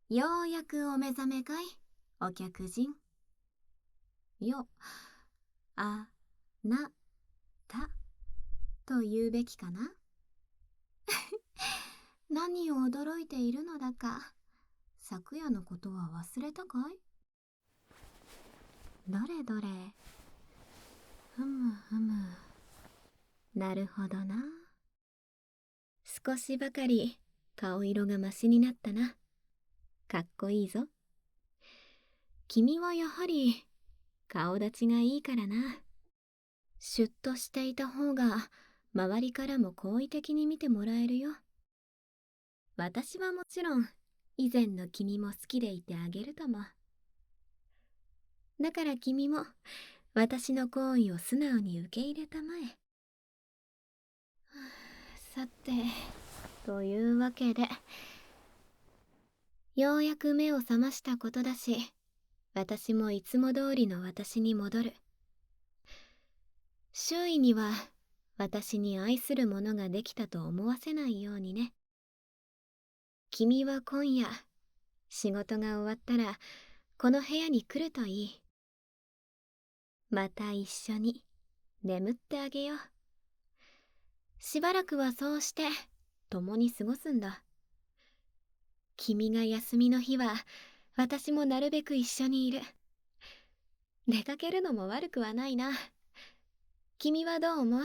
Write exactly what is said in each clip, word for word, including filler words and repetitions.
ようやくお目覚めかい、お客人。よ、あ、な、た、と言うべきかな。何を驚いているのだか、昨夜のことは忘れたかい？どれどれ。ふむふむ。なるほどな。少しばかり顔色がマシになったな。かっこいいぞ。君はやはり顔立ちがいいからな。シュッとしていた方が周りからも好意的に見てもらえるよ。私はもちろん以前の君も好きでいてあげるとも。だから君も私の好意を素直に受け入れたまえ。さて、というわけでようやく目を覚ましたことだし、私もいつも通りの私に戻る。周囲には私に愛するものができたと思わせないようにね。君は今夜仕事が終わったらこの部屋に来るといい。また一緒に眠ってあげよう。しばらくはそうして共に過ごすんだ。君が休みの日は私もなるべく一緒にいる。出かけるのも悪くはないな。君はどう思う？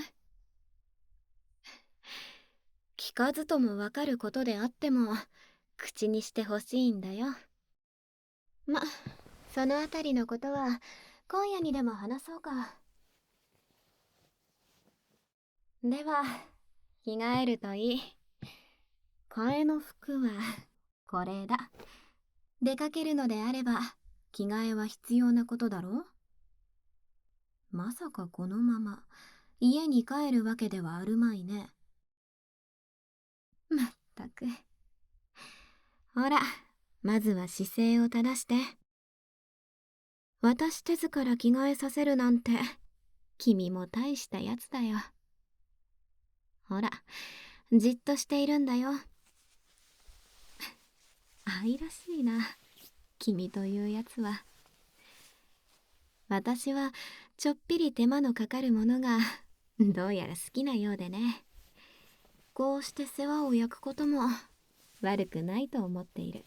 聞かずともわかることであっても口にしてほしいんだよ。ま、そのあたりのことは今夜にでも話そうか。では着替えるといい。替えの服はこれだ。出かけるのであれば着替えは必要なことだろう。まさかこのまま家に帰るわけではあるまいね。まったく。ほら、まずは姿勢を正して。私手ずから着替えさせるなんて君も大したやつだよ。ほら、じっとしているんだよ。愛らしいな、君というやつは。私はちょっぴり手間のかかるものがどうやら好きなようでね。こうして世話を焼くことも悪くないと思っている。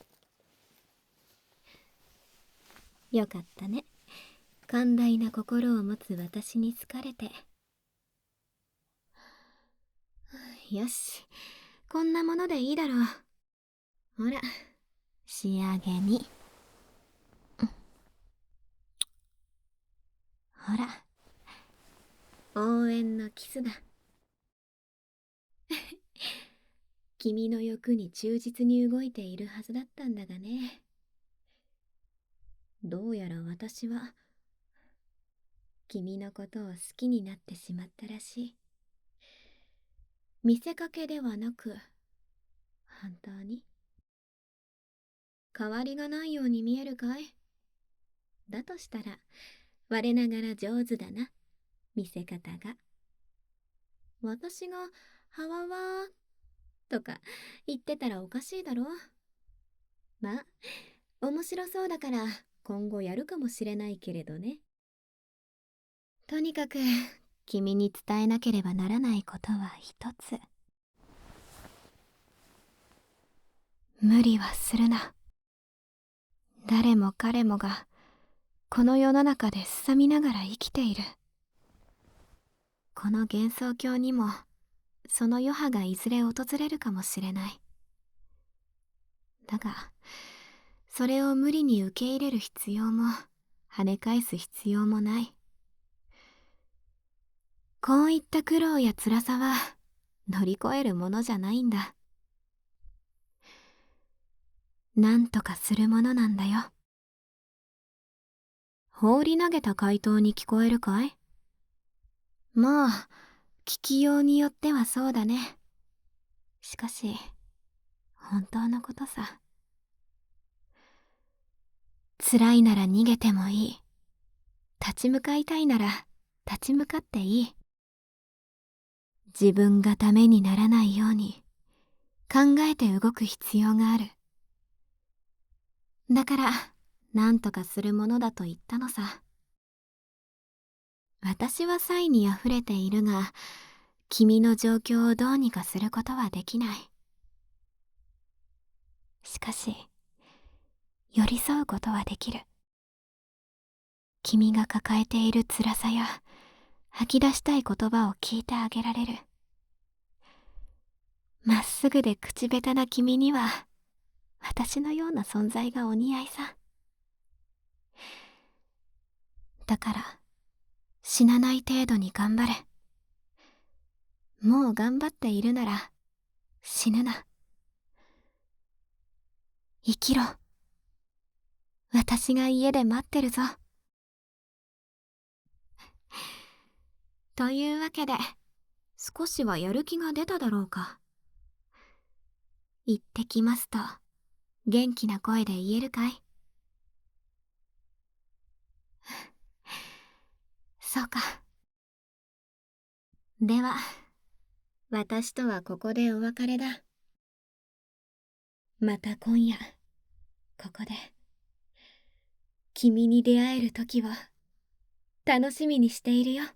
よかったね。寛大な心を持つ私に好かれて。よし、こんなものでいいだろう。ほら、仕上げに。ほら、応援のキスだ。君の欲に忠実に動いているはずだったんだがね。どうやら私は君のことを好きになってしまったらしい。見せかけではなく本当に。変わりがないように見えるかい？だとしたら我ながら上手だな、見せ方が。私が「はわわ」とか言ってたらおかしいだろ。まあ面白そうだから今後やるかもしれないけれどね。とにかく君に伝えなければならないことは一つ。無理はするな。誰も彼もがこの世の中ですさみながら生きている。この幻想郷にもその余波がいずれ訪れるかもしれない。だがそれを無理に受け入れる必要も跳ね返す必要もない。こういった苦労や辛さは乗り越えるものじゃないんだ。なんとかするものなんだよ。放り投げた回答に聞こえるかい？まあ聞きようによってはそうだね。しかし本当のことさ。辛いなら逃げてもいい。立ち向かいたいなら立ち向かっていい。自分がダメにならないように考えて動く必要がある。 だから何とかするものだと言ったのさ。私は才にあふれているが、君の状況をどうにかすることはできない。しかし寄り添うことはできる。君が抱えている辛さや吐き出したい言葉を聞いてあげられる。まっすぐで口下手な君には私のような存在がお似合いさ。だから死なない程度に頑張れ。もう頑張っているなら死ぬな。生きろ。私が家で待ってるぞ。というわけで、少しはやる気が出ただろうか。行ってきますと元気な声で言えるかい？そうか。では私とはここでお別れだ。また今夜ここで君に出会える時を楽しみにしているよ。